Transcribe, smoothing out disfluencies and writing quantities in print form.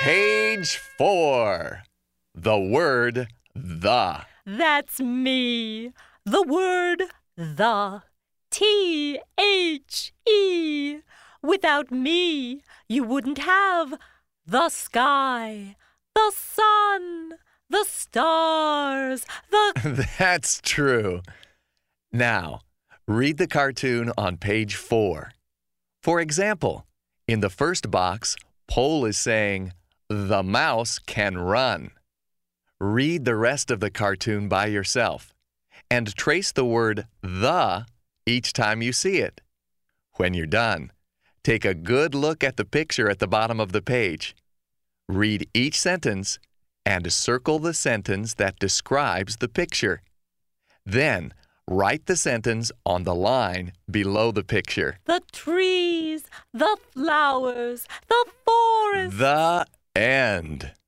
Page 4. The word the. That's me. The word the. T-H-E. Without me, you wouldn't have the sky, the sun, the stars, the... That's true. Now, read the cartoon on page 4. For example, in the first box, Pole is saying, "The mouse can run." Read the rest of the cartoon by yourself and trace the word the each time you see it. When you're done, take a good look at the picture at the bottom of the page. Read each sentence and circle the sentence that describes the picture. Then, write the sentence on the line below the picture. The trees, the flowers, the forest. The end.